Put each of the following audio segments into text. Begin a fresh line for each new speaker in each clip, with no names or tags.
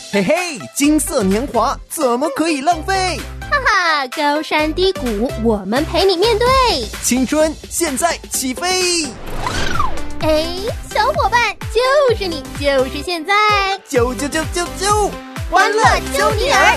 嘿嘿，金色年华怎么可以浪费？
哈哈，高山低谷，我们陪你面对。
青春现在起飞！
哎，小伙伴，就是你，就是现在，
啾！
欢乐揪你耳！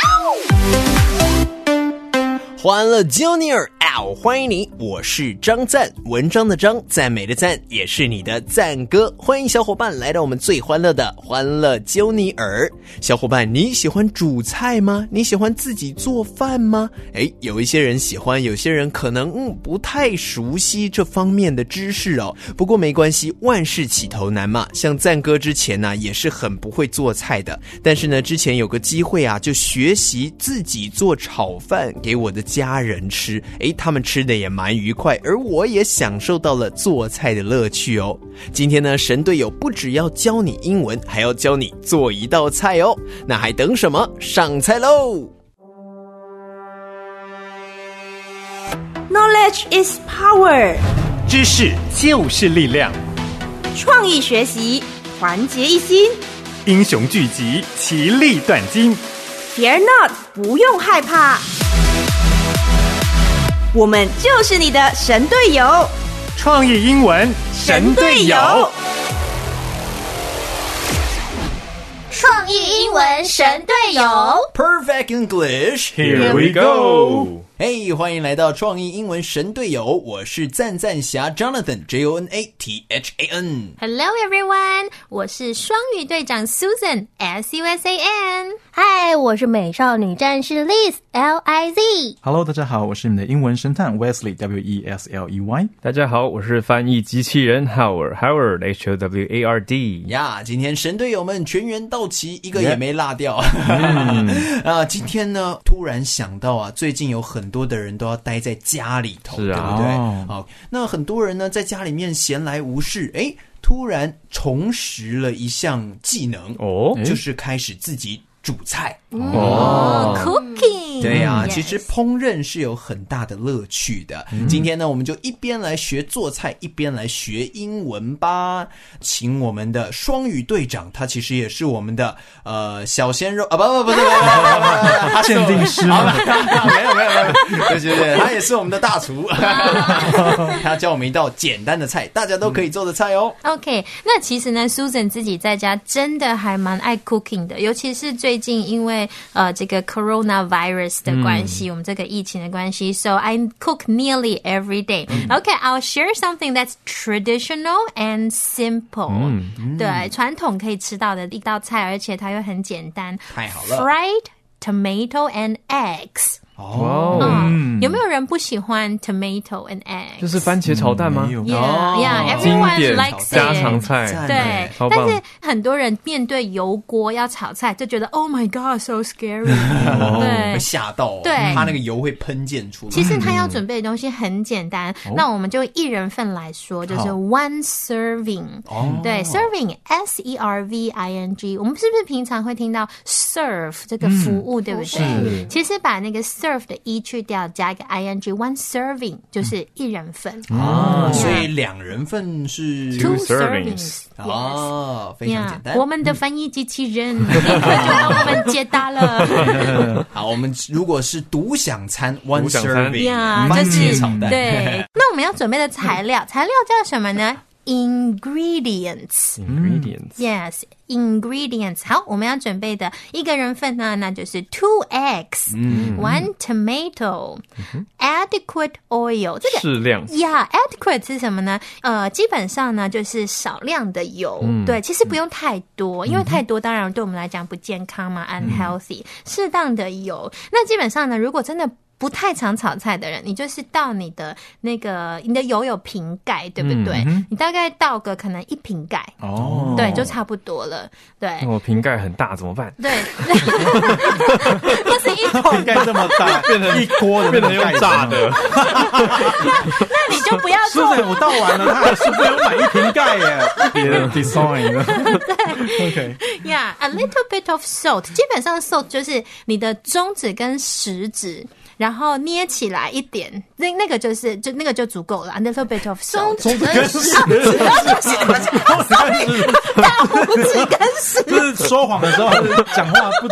欢乐揪你耳！欢迎你，我是张赞，文章的张，赞美的赞，也是你的赞哥。欢迎小伙伴来到我们最欢乐的欢乐揪你耳。小伙伴，你喜欢煮菜吗？你喜欢自己做饭吗？有一些人喜欢，有些人可能不太熟悉这方面的知识哦。不过没关系，万事起头难嘛。像赞哥之前呢，也是很不会做菜的，但是呢，之前有个机会啊，就学习自己做炒饭给我的家人吃。他们吃的也蛮愉快，而我也享受到了做菜的乐趣哦。今天呢，神队友不只要教你英文，还要教你做一道菜哦。那还等什么？上菜喽！
Knowledge is power，
知识就是力量，
创意学习，团结一心，
英雄聚集，其利断金。
Fear not， 不用害怕，我们就是你的神队友。
创意英文神队友，
创意英文神队友
Perfect English
Here we go。
欢迎来到创意英文神队友，我是赞侠 Jonathan Jonathan。
Hello everyone， 我是双语队长 Susan SUSAN。 嗨，我是美少女战士 Liz LIZ。
Hello， 大家好，我是你们的英文神探 Wesley WESLEY。
大家好，我是翻译机器人 Howard HOWARD。
呀，今天神队友们全员到齐，一个也没落掉。今天呢，突然想到啊，最近有很多的人都要待在家里头，对不对？那很多人呢，在家里面闲来无事，突然重拾了一项技能，就是开始自己煮菜。
Cooking。
对啊，其实烹饪是有很大的乐趣的。今天呢，我们就一边来学做菜，一边来学英文吧。请我们的双语队长，他其实也是我们的小鲜肉啊，不是，他
鉴定师吗？
没有，对，他也是我们的大厨。他教我们一道简单的菜，大家都可以做的菜哦。
OK， 那其实呢 Susan 自己在家真的还蛮爱 cooking 的，尤其是最近因为这个 coronavirus 的关系，我们这个疫情的关系 ，so I cook nearly every day. Okay, I'll share something that's traditional and simple. 对，传统可以吃到的一道菜，而且它又很简单。
太好了
！Fried tomato and eggs. 有没有人不喜欢 tomato and eggs？
就是番茄炒蛋吗？
Yeah,
经
everyone
典
likes
家常
it.
菜，
对，
超棒。
但是很多人面对油锅要炒菜，就觉得 Oh my God, so scary 。对，
会吓到，
对，
怕那个油会喷溅出来。
其实他要准备的东西很简单，那我们就一人份来说，就是 one serving。对 ，serving SERVING， 我们是不是平常会听到 serve 这个服务，对不对？其实把那个 serve 的 e 去掉，加一个 ing，one serving 就是一人份。
所以两人份是
two servings。
非常简单。
我们的翻译机器人立刻就帮我们解答了。
好，我们如果是独享餐 one serving， 番
就是
茄炒蛋。
对，那我们要准备的材料叫什么呢？Ingredients. Yes, ingredients. 好，我们要准备的一个人份呢，那就是 2 eggs, 1 tomato, adequate oil. 这个
适量。
adequate 是什么呢？基本上呢就是少量的油。对，其实不用太多，因为太多当然对我们来讲不健康嘛 ，unhealthy。适当的油。那基本上呢，如果真的不太常炒菜的人，你就是倒你的油有瓶盖，对不对？你大概倒个可能1瓶盖，对，就差不多了。对，
我瓶盖很大怎么办？
对，那是一
瓶盖这么大，变成一锅的，
变成用炸的。
那你就不要做。
我倒完了，他还是不用买1瓶盖耶。别的 design 呢？
对
，OK，
yeah, a little bit of salt。基本上 salt 就是你的中指跟食指然后捏起来一点，那个就足够了。A little bit of salt， 大拇指跟食，
就是说谎的时候讲话不。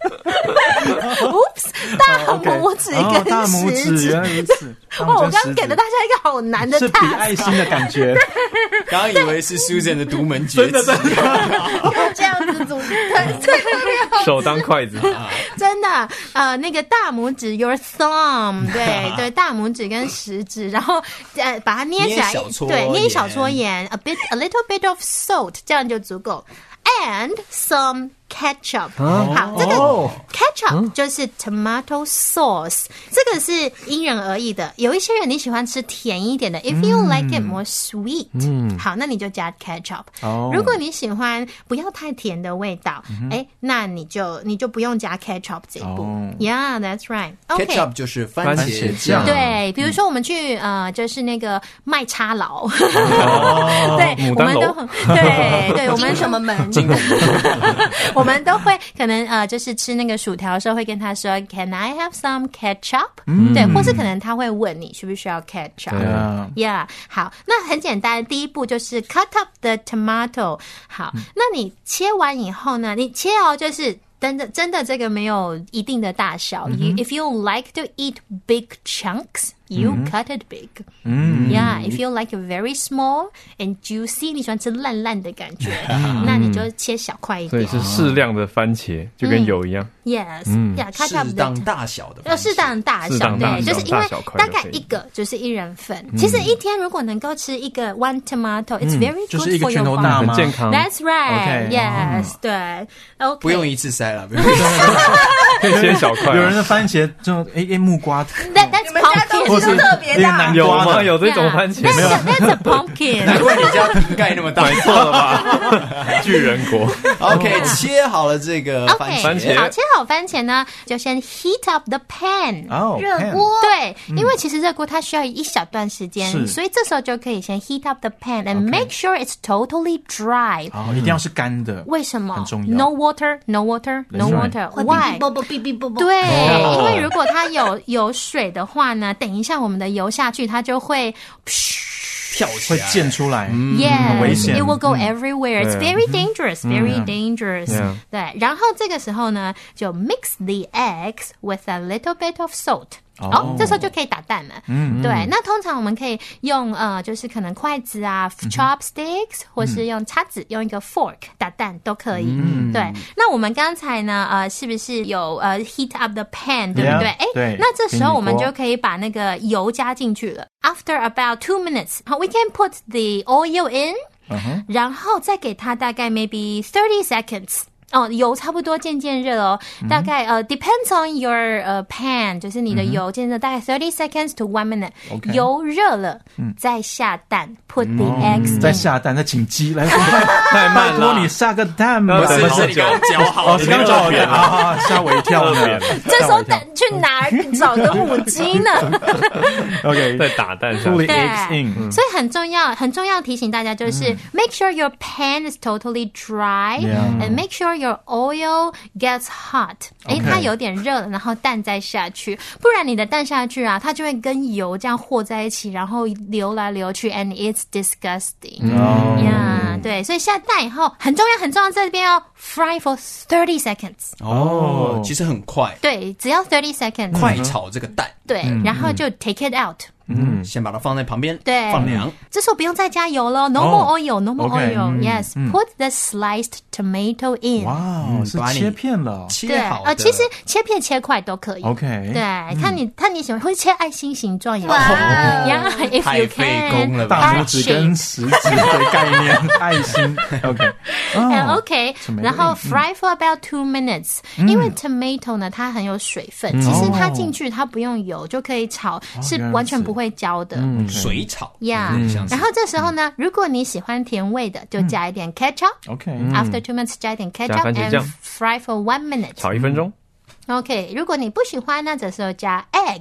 Oops， 大拇指跟食指，
大拇指原来如此。
哇，我刚刚给了大家一个好难的 task，
是比爱心的感觉。
刚刚以为是 Susan 的独门绝技，
这样子组对，
手当筷子，
真的那个大拇指 your thumb， 对，大拇指跟食指，然后把它捏起来，对，捏小撮盐 ，a little bit of salt， 这样就足够 ，and some ketchup， 好，这个 ketchup 就是 tomato sauce， 这个是因人而异的。有一些人你喜欢吃甜一点的 ，if you like it more sweet， 好，那你就加 ketchup。如果你喜欢不要太甜的味道，那你就不用加 ketchup 这一步。Yeah, that's right.
Ketchup 就是番茄酱。
对，比如说我们去就是那个麦叉劳，对，我们都很对，我们什么门？我们都会可能就是吃那个薯条的时候会跟他说 Can I have some ketchup？ 对，或是可能他会问你需不需要 ketchup？ Yeah， 好，那很简单，第一步就是 cut up the tomato。好，那你切完以后呢，你切就是真的这个没有一定的大小。If you like to eat big chunks，you cut it big. Yeah, if you like it very small and juicy， 你喜欢吃烂烂的感觉，那你就切小块一点。
所以是适量的番茄，就跟油一样。
Yes， cut up
适当大小的番茄，
适当大小，对，就是因为大概一个就是一人份。其实一天如果能够吃一个 one tomato，it's very good for your body，
就是一个拳头大吗？
很健康。
That's right. Yes， 对。OK，
不用一次塞了，
可以切小块。
有人的番茄就木瓜，
That's pumpkin，
或是特别大，
有吗？有这种番茄？
没有 ，That's a pumpkin。
难怪你家瓶盖那么大，
买错了吧？巨人国。
OK， 切好了这个番茄，
好，切好番茄呢，就先 heat up the pan，
热锅。
对，因为其实热锅它需要一小段时间，所以这时候就可以先 heat up the pan and make sure it's totally dry。
一定要是干的。
为什么？
很重要。
No water, no water, no water. Why？ 对，因为如果它有水的话呢，等一下我们的油下去，它就会
跳起来，
会溅出来。
Yes，
危险。
It will go everywhere. It's very dangerous, very dangerous. 对，然后这个时候呢，就 mix the eggs with a little bit of salt。这时候就可以打蛋了。对，那通常我们可以用就是可能筷子啊 chopsticks， 或是用叉子，用一个 fork 打蛋都可以。对，那我们刚才呢是不是有heat up the pan， 对不对？
对。
那这时候我们就可以把那个油加进去了。After about 2 minutes， we can put the oil in， 然后再给它大概 maybe 30 seconds。油差不多渐渐热哦，大概depends on your pan， 就是你的油渐热，大概30 seconds to 1 minute。油热了，再下蛋 ，put the eggs，
再下蛋，再请鸡来，
太慢了，
拜托你下个蛋吧。
不是你刚搅好，
你刚搅好的啊，吓我一跳呢。
这时候去哪找个母鸡呢
？OK，
再打蛋下
去。
对，所以很重要提醒大家就是 make sure your pan is totally dry and make sure your oil gets hot。它有点热了，然后蛋再下去，不然你的蛋下去啊，它就会跟油这样和在一起，然后流来流去 ，and it's disgusting。对，所以下蛋以后很重要，在这边要 fry for 30 seconds。
其实很快。
对，只要30 seconds。
快炒这个蛋。
对，然后就 take it out。
先把它放在旁边，
对，
放凉。
这时候不用再加油了 ，no more oil, no more oil. Yes, put the sliced tomato in.
哇，是切片了，
切好的。
其实切片切块都可以。
OK，
对，看你喜欢，会切爱心形状也可以。If you can，
太费工了吧？
大拇指跟食指的概念，爱心。OK，
然后 fry for about 2 minutes。因为 tomato 呢，它很有水分，其实它进去它不用油就可以炒，是完全不会焦的。
水炒
呀。然后这时候呢，如果你喜欢甜味的，就加一点 ketchup。After 2 minutes 加一点 ketchup and fry for 1 minute，
炒1分钟。
OK， 如果你不喜欢呢，这时候加 egg。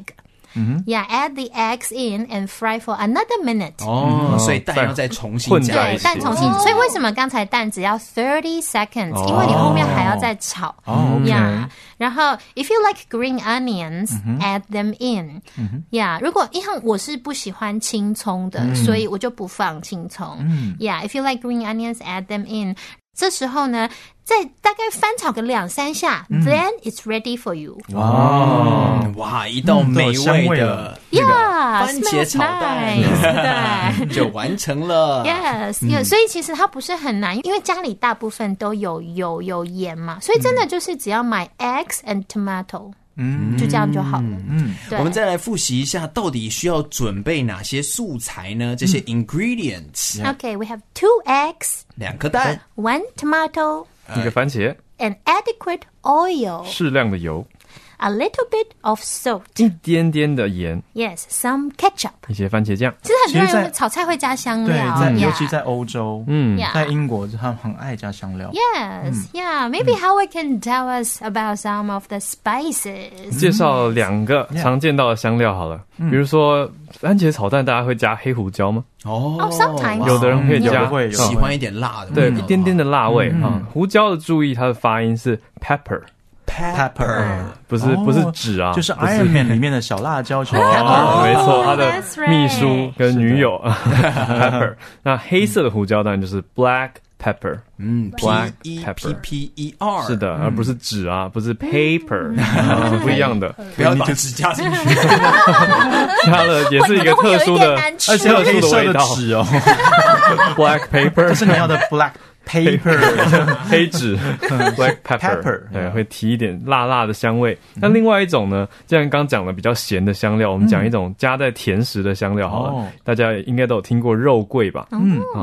Yeah, add the eggs in and fry for another minute.
所以蛋要再重新
混在
对，
一起
蛋重新，所以为什么刚才蛋只要30 seconds？因为你后面还要再炒。Yeah， 然后 if you like green onions, add them in. Yeah， 如果因为我是不喜欢青葱的，所以我就不放青葱。Yeah， if you like green onions, add them in. 这时候呢，再大概翻炒个2-3下，then it's ready for you.
哇，一道美味的番茄炒蛋
nice,
就完成了。
Yes，所以其实它不是很难，因为家里大部分都有油有盐嘛，所以真的就是只要买 eggs and tomato。就这样就好了。
我们再来复习一下，到底需要准备哪些素材呢？这些 ingredients。
Okay, we have 2 eggs,
2颗蛋
1 tomato,
一个番茄，
an adequate oil,
适量的油，
a little bit of salt.
一点点的盐，
Yes, some ketchup.
一些番茄酱。
其实很多
其实在
人炒菜会加香
对，
料，
尤其在欧洲，
Yeah.
在英国他们很爱加香料。
Yes, yeah. Maybe Howard can tell us about some of the spices.
介绍2个常见到的香料好了，比如说番茄炒蛋，大家会加黑胡椒吗？
sometimes.
有的人会加，
会
喜欢一点辣的，
对，一点点的辣味啊。胡椒的注意，它的发音是 pepper， 不是纸啊，
就是 Iron Man 里面的小辣椒球。
没错，他的
That's right.
秘书跟女友 pepper。那黑色的胡椒当然就是 black pepper， black pepper，
P-E-P-P-E-R，
是的，而不是纸啊，不是 paper， 不一样的。
不要把纸加进去。
加了也是一个特殊的，
而且有黑色的纸哦
，black paper，
这是你要的 black paper，
黑纸 black pepper， 对，会提一点辣辣的香味。那另外一种呢，既然刚讲了比较咸的香料，我们讲一种加在甜食的香料好了。大家应该都有听过肉桂吧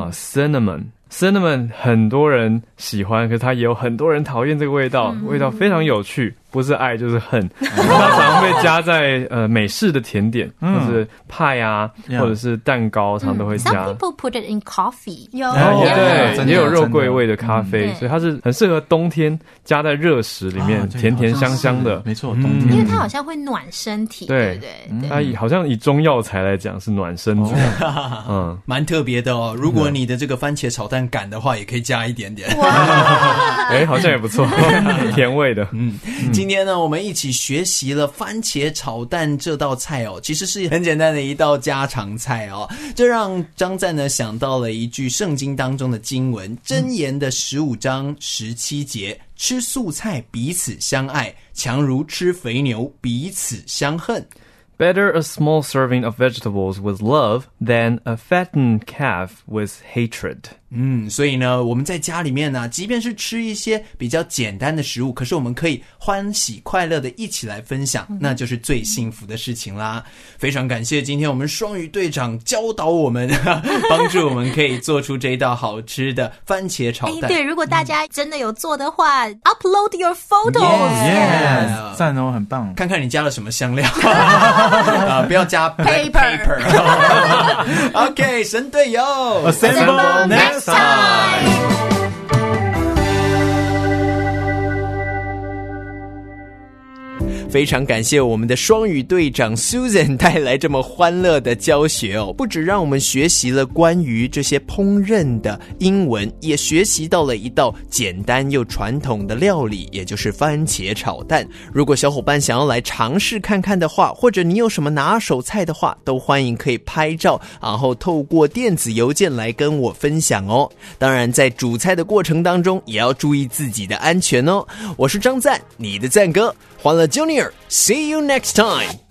？cinnamon 很多人喜欢，可是它也有很多人讨厌这个味道，味道非常有趣，不是爱就是恨。它常常被加在美式的甜点，或是派啊，或者是蛋糕，常都会加。
Some people put it in coffee.
对，也有肉桂味的咖啡，所以它是很适合冬天加在热食里面，甜甜香香的。
没错，冬天，
因为它好像会暖身体，对不对？
它好像以中药材来讲是暖身子，
蛮特别的哦。如果你的这个番茄炒蛋感的话，也可以加一点点。
好像也不错，甜味的。
今天呢，我们一起学习了番茄炒蛋这道菜哦，其实是很简单的一道家常菜哦。这让张赞呢想到了一句圣经当中的经文，箴言的15章17节，吃素菜彼此相爱，强如吃肥牛彼此相恨。
Better a small serving of vegetables with love than a fattened calf with hatred.
所以呢，我们在家里面呢，即便是吃一些比较简单的食物，可是我们可以欢喜快乐的一起来分享，那就是最幸福的事情啦。非常感谢今天我们双语队长教导我们，帮助我们可以做出这一道好吃的番茄炒蛋。
对，如果大家真的有做的话，upload your photos。
赞哦，很棒。
看看你加了什么香料，不要加
paper。
OK， 神队友
Assemble next time。
非常感谢我们的双语队长 Susan 带来这么欢乐的教学哦，不只让我们学习了关于这些烹饪的英文，也学习到了一道简单又传统的料理，也就是番茄炒蛋。如果小伙伴想要来尝试看看的话，或者你有什么拿手菜的话，都欢迎可以拍照，然后透过电子邮件来跟我分享哦。当然在煮菜的过程当中也要注意自己的安全哦。我是张赞，你的赞哥，欢乐 Junior， See you next time。